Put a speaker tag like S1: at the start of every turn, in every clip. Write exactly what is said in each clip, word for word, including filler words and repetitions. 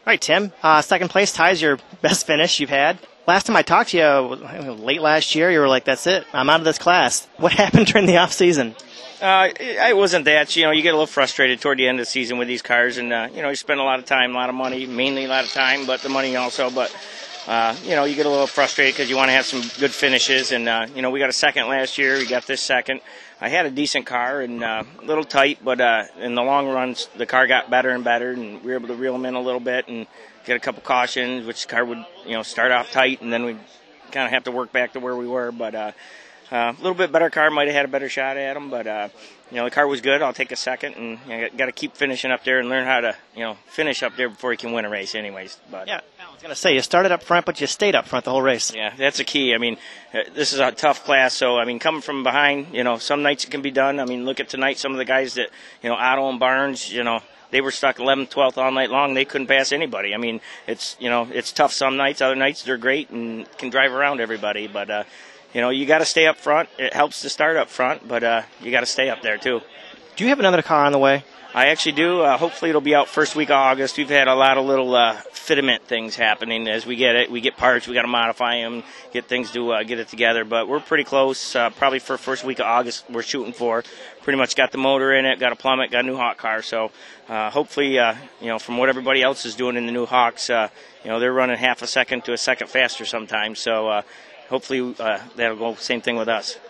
S1: right, Tim. Uh, second place ties your best finish you've had. Last time I talked to you, late last year, you were like, "That's it. I'm out of this class." What happened during the off season?
S2: Uh, it, it wasn't that. You know, you get a little frustrated toward the end of the season with these cars, and uh, you know, you spend a lot of time, a lot of money, mainly a lot of time, but the money also. But uh, you know, you get a little frustrated because you want to have some good finishes, and uh, you know, we got a second last year. We got this second. I had a decent car and uh, a little tight, but uh, in the long run, the car got better and better, and we were able to reel them in a little bit and get a couple cautions, which the car would, you know, start off tight, and then we'd kind of have to work back to where we were. But uh, uh, a little bit better car, might have had a better shot at them, but uh, you know, the car was good. I'll take a second, and you know, got to keep finishing up there and learn how to, you know, finish up there before you can win a race, anyways. But
S1: yeah, I was gonna say you started up front, but you stayed up front the whole race.
S2: Yeah, that's the key. I mean, uh, this is a tough class, so I mean, coming from behind, you know, some nights it can be done. I mean, look at tonight. Some of the guys that, you know, Otto and Barnes, you know, they were stuck eleventh, twelfth all night long. They couldn't pass anybody. I mean, it's, you know, it's tough some nights. Other nights they're great and can drive around everybody. But, uh, you know, you got to stay up front. It helps to start up front, but uh, you got to stay up there too.
S1: Do you have another car on the way?
S2: I actually do. Uh, hopefully it'll be out first week of August. We've had a lot of little uh, fitment things happening as we get it. We get parts. We got to modify them, get things to uh, get it together. But we're pretty close. Uh, probably for first week of August we're shooting for. Pretty much got the motor in it, got a plummet, got a new Hawk car. So uh, hopefully, uh, you know, from what everybody else is doing in the new Hawks, uh, you know, they're running half a second to a second faster sometimes. So uh, hopefully uh, that'll go same thing with us.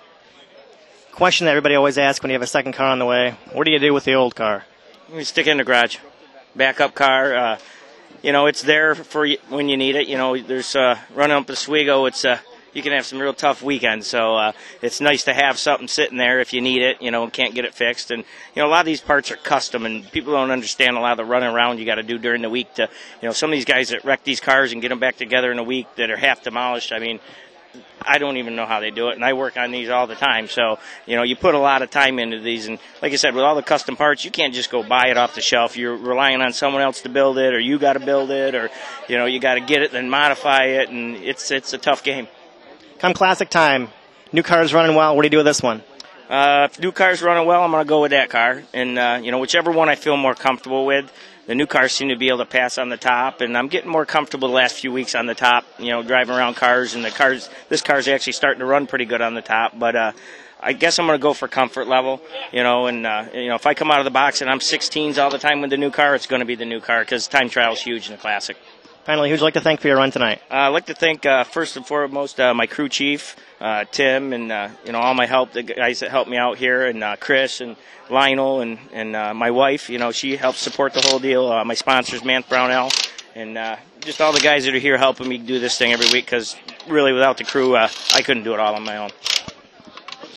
S1: Question that everybody always asks when you have a second car on the way: what do you do with the old car?
S2: We stick it in the garage. Backup car. Uh, you know, it's there for you when you need it. You know, there's uh, running up to Oswego. It's uh, you can have some real tough weekends. So uh, it's nice to have something sitting there if you need it. You know, and can't get it fixed. And you know, a lot of these parts are custom, and people don't understand a lot of the running around you got to do during the week to. You know, some of these guys that wreck these cars and get them back together in a week that are half demolished. I mean, I don't even know how they do it, and I work on these all the time. So, you know, you put a lot of time into these, and like I said, with all the custom parts, you can't just go buy it off the shelf. You're relying on someone else to build it, or you got to build it, or, you know, you got to get it, then modify it, and it's it's a tough game.
S1: Come classic time, new car's running well. What do you do with this one?
S2: Uh, if new car's running well, I'm going to go with that car, and, uh, you know, whichever one I feel more comfortable with. The new cars seem to be able to pass on the top, and I'm getting more comfortable the last few weeks on the top, you know, driving around cars, and the cars, this car's actually starting to run pretty good on the top, but uh, I guess I'm going to go for comfort level, you know, and, uh, you know, if I come out of the box and I'm sixteens all the time with the new car, it's going to be the new car because time trial is huge in the Classic.
S1: Finally, who would you like to thank for your run tonight?
S2: Uh, I'd like to thank, uh, first and foremost, uh, my crew chief, uh, Tim, and, uh, you know, all my help, the guys that helped me out here, and uh, Chris and Lionel, and, and uh, my wife. You know, she helps support the whole deal. Uh, my sponsors, Mance Brownell, and uh, just all the guys that are here helping me do this thing every week because really without the crew, uh, I couldn't do it all on my own.